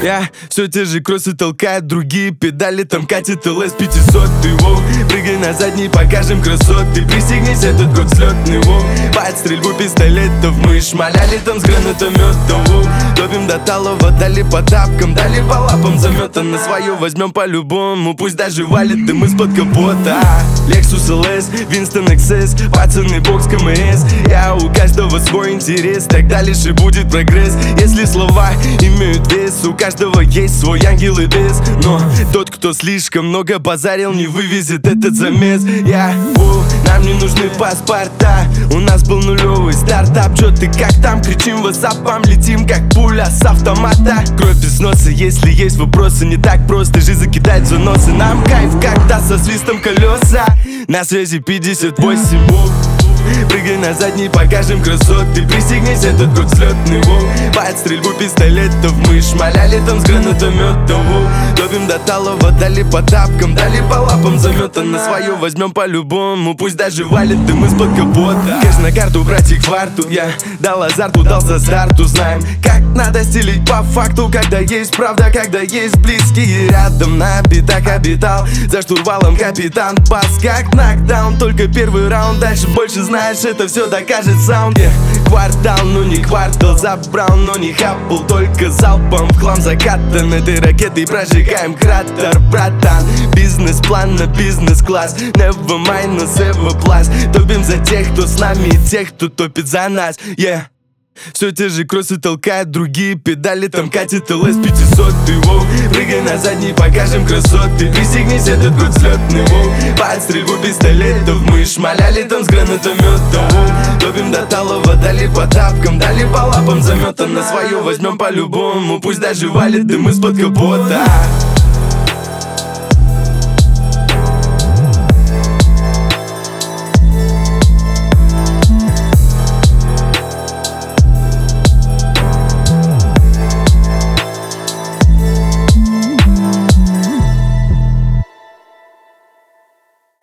Я все те же кроссы толкает, другие педали, там катит ЛС 500. Прыгай на задний, покажем красоты. Пристегнись, этот год слетный, под стрельбу пистолетов мы шмаляли там с гранатометом. Топим до талого, дали по тапкам, дали по лапам замета. На свое возьмем по-любому, пусть даже валит дым из-под капота. Lexus LS, Winston XS, пацаны бокс КМС. Я у каждого свой интерес, тогда лишь и будет прогресс. Если слова имеют вес, у каждого есть свой ангел и бес. Но тот, кто слишком много базарил, не вывезет этот замес. Нам не нужны паспорта, у нас был нулевый стартап. Чё ты как там, кричим ватсапом, летим как пуля с автомата. Кровь без носа, если есть вопросы, не так просто же закидать заносы. Нам кайф, когда со свистом колеса. На связи 58. Прыгай на задний, покажем красоты. Пристегнись, этот год слетный, под стрельбу пистолетов мы шмаляли там с гранатометом. Топим до талого, дали по тапкам, дали по лапам замета. На свое возьмем по-любому, пусть даже валит дым из-под капота. Кэш на карту, братик, кварту. Я дал азарту, дал за старту. Знаем, как надо стелить по факту, когда есть правда, когда есть близкие рядом. На битах обитал, за штурвалом капитан Бас, как нокдаун, только первый раунд. Дальше больше знаешь, это все докажет саунд. Квартал, ну не квартал, забрал, но не хаппл. Только залпом в хлам закатан этой ракетой прожигаем кратер, братан. Бизнес-план на бизнес-класс, never minus, ever plus. Топим за тех, кто с нами, и тех, кто топит за нас, Все те же кроссы толкают, другие педали, там катит ЛС 500. Прыгай на задний, покажем красоты. Пристегнись, этот год слетный, под стрельбу пистолетов мы шмаляли там с гранатометом. Топим до талого, дали по тапкам, дали по лапам замета. На свое возьмем по-любому, пусть даже валит дым из-под капота.